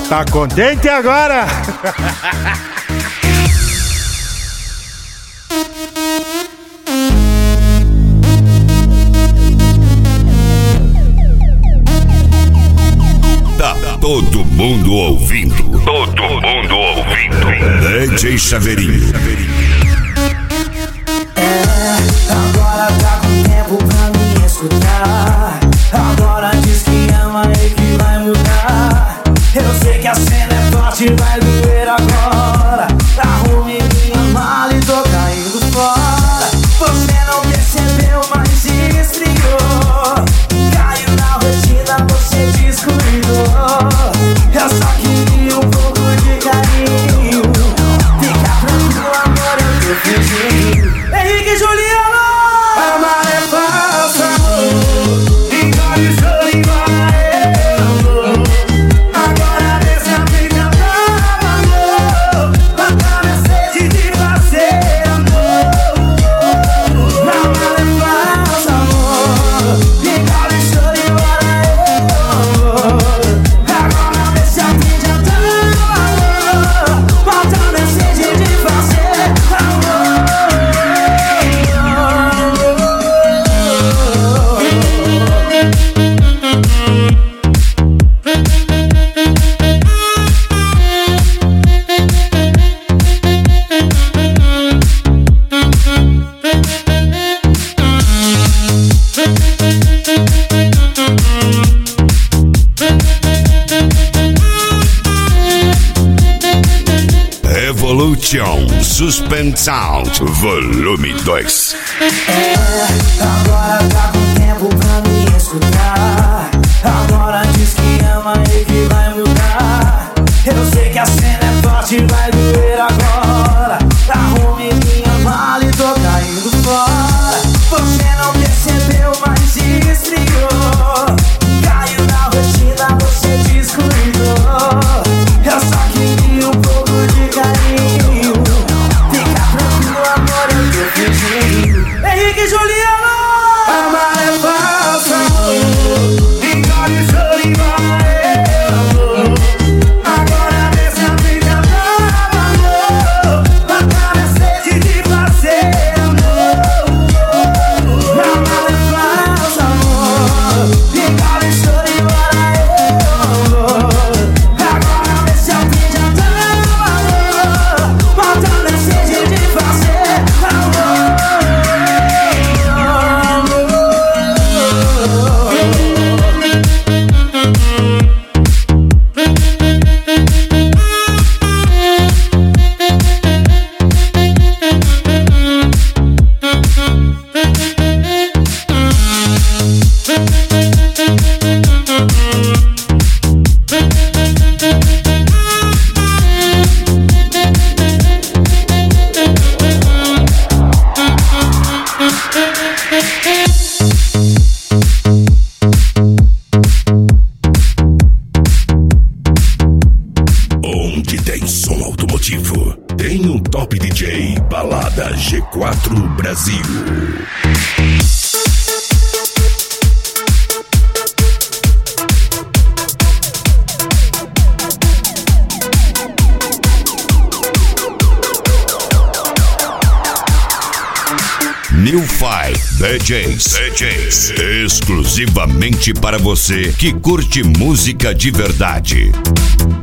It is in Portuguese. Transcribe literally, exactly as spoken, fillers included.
Tá contente agora? Tá todo mundo ouvindo. Todo mundo ouvindo. D J Chaveirinho. É, agora tá com tempo pra me escutar. Agora diz que ama e que vai mudar. Eu sei que a cena é forte, vai doer agora. Arrume minha mala e tô caindo fora. Você não percebeu, mas se esfriou. Caiu na rotina, você descuidou. Eu só queria um pouco de carinho. Fica tranquilo, amor, eu tô fingindo. Henrique e Juliano! Amar é falso, amor. Engole o choro, embora eu vou. Agora desce a briga pra amor. Matar minha sede de fazer amor. Amar é falso, amor. Engole o choro, embora eu vou. Agora desce a briga pra amor. Matar minha sede de fazer amor. Revolution Suspend Sound Volume dois. É, agora tá com tempo pra me escutar. Agora diz que ama e que vai mudar. Eu sei que a cena é forte, vai doer agora. Arrume minha mala e tô caindo fora. Você não percebeu, mas se esfriou. Caiu na rotina, você descuidou. Eu só queria um pouco de carinho. Fica tranquilo, amor, eu tô fingindo. Henrique e Juliano! Amar é falso, amor. Engole o choro, embora eu vou. Agora desce a briga pra amor. Matar minha sede de fazer amor. Amar é falso, amor. Engole o choro, embora eu vou. Agora desce a briga pra amor. Matar minha sede de fazer amor. Onde tem som automotivo, tem um Top D J Balada G quatro Brasil. New Five D Js, D Js, exclusivamente para você que curte música de verdade.